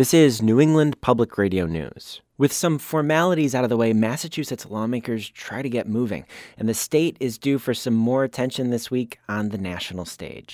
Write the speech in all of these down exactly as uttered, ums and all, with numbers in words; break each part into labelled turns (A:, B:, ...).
A: This is New England Public Radio News. With some formalities out of the way, Massachusetts lawmakers try to get moving, and the state is due for some more attention this week on the national stage.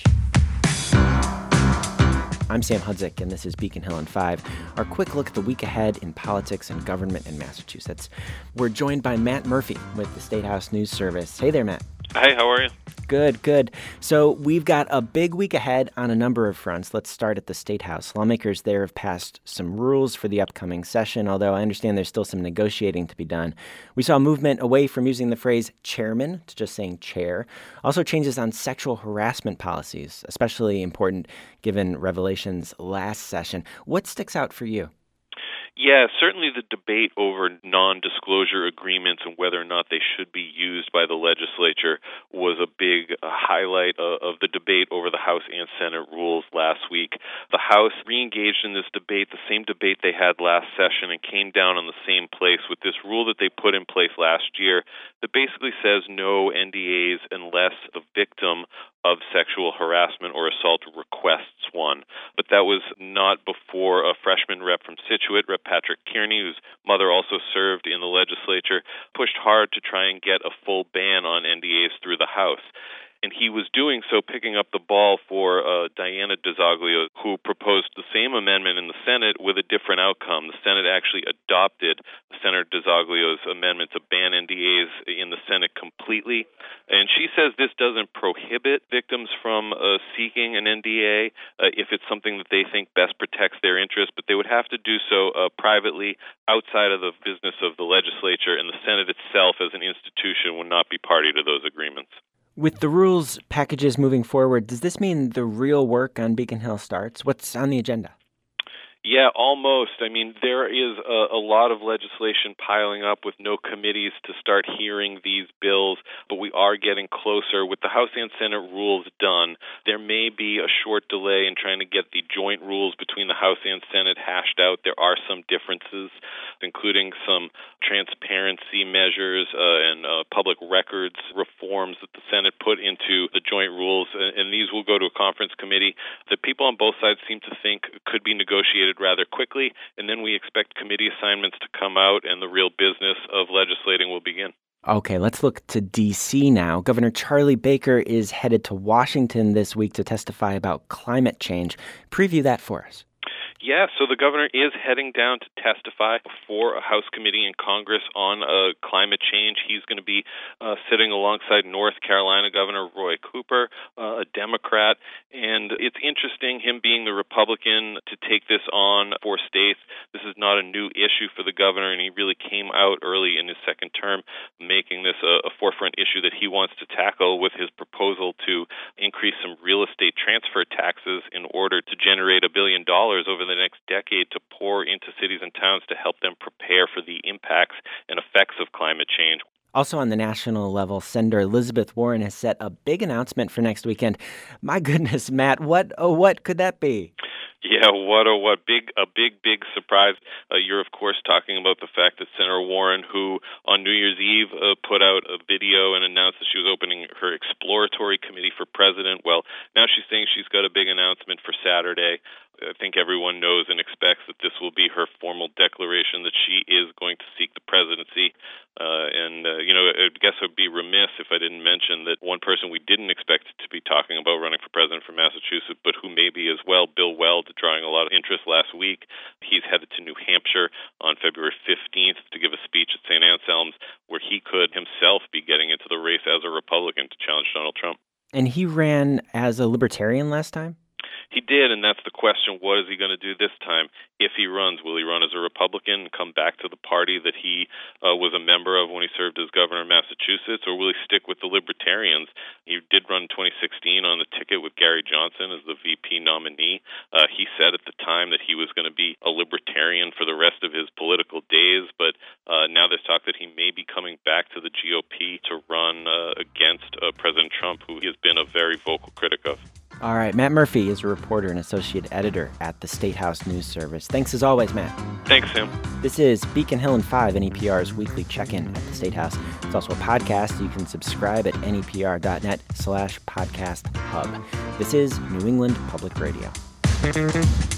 A: I'm Sam Hudzik, and this is Beacon Hill in five, our quick look at the week ahead in politics and government in Massachusetts. We're joined by Matt Murphy with the State House News Service. Hey there, Matt.
B: Hi, how are you?
A: Good, good. So we've got a big week ahead on a number of fronts. Let's start at the State House. Lawmakers there have passed some rules for the upcoming session, although I understand there's still some negotiating to be done. We saw a movement away from using the phrase chairman to just saying chair. Also changes on sexual harassment policies, especially important given revelations last session. What sticks out for you?
B: Yeah, certainly the debate over non-disclosure agreements and whether or not they should be used by the legislature was a big uh, highlight uh, of the debate over the House and Senate rules last week. The House re-engaged in this debate, the same debate they had last session, and came down on the same place with this rule that they put in place last year that basically says no N D As unless the victim of sexual harassment or assault requests one. But that was not before a freshman rep from Scituate, Rep Patrick Kearney, whose mother also served in the legislature, pushed hard to try and get a full ban on N D As through the House. And he was doing so picking up the ball for uh, Diana DiZoglio, who proposed the same amendment in the Senate with a different outcome. The Senate actually adopted Senator DiZoglio's amendment to ban N D As in the Senate completely. And she says this doesn't prohibit victims from uh, seeking an N D A uh, if it's something that they think best protects their interests, but they would have to do so uh, privately outside of the business of the legislature, and the Senate itself as an institution would not be party to those agreements.
A: With the rules packages moving forward, does this mean the real work on Beacon Hill starts? What's on the agenda?
B: Yeah, almost. I mean, there is a, a lot of legislation piling up with no committees to start hearing these bills, but we are getting closer. With the House and Senate rules done, there may be a short delay in trying to get the joint rules between the House and Senate hashed out. There are some differences, including some transparency measures uh, and uh, public records reforms that the Senate put into the joint rules, and, and these will go to a conference committee that people on both sides seem to think could be negotiated rather quickly, and then we expect committee assignments to come out and the real business of legislating will begin.
A: Okay, let's look to D C now. Governor Charlie Baker is headed to Washington this week to testify about climate change. Preview that for us.
B: Yeah, so the governor is heading down to testify before a House committee in Congress on uh, climate change. He's going to be uh, sitting alongside North Carolina Governor Roy Cooper, uh, a Democrat. And it's interesting, him being the Republican, to take this on for states. This is not a new issue for the governor, and he really came out early in his second term, making this a, a forefront issue that he wants to tackle with his proposal to increase some real estate transfer taxes in order to generate a billion dollars over the next decade to pour into cities and towns to help them prepare for the impacts and effects of climate change.
A: Also on the national level, Senator Elizabeth Warren has set a big announcement for next weekend. My goodness, Matt, what oh, what could that be?
B: Yeah, what a what big a big big surprise. Uh, you're of course talking about the fact that Senator Warren, who on New Year's Eve uh, put out a video and announced that she was opening her exploratory committee for president. Well, now she's saying she's got a big announcement for Saturday. I think everyone knows and expects that this will be her formal declaration that she is going to seek the presidency. Uh, and, uh, you know, I guess I would be remiss if I didn't mention that one person we didn't expect to be talking about running for president for Massachusetts, but who may be as well, Bill Weld, drawing a lot of interest last week. He's headed to New Hampshire on February fifteenth to give a speech at Saint Anselm's, where he could himself be getting into the race as a Republican to challenge Donald Trump.
A: And he ran as a Libertarian last time?
B: He did, and that's the question. What is he going to do this time? If he runs, will he run as a Republican and come back to the party that he uh, was a member of when he served as governor of Massachusetts, or will he stick with the Libertarians? He did run in twenty sixteen on the ticket with Gary Johnson as the V P nominee. Uh, he said at the time that he was going to be a Libertarian for the rest of his political days, but uh, now there's talk that he may be coming back to the G O P to run uh, against uh, President Trump, who he has been a very vocal critic of.
A: All right, Matt Murphy is a reporter and associate editor at the State House News Service. Thanks as always, Matt.
B: Thanks, Sam.
A: This is Beacon Hill in five, N E P R's weekly check-in at the State House. It's also a podcast. You can subscribe at nepr.net slash podcast hub. This is New England Public Radio.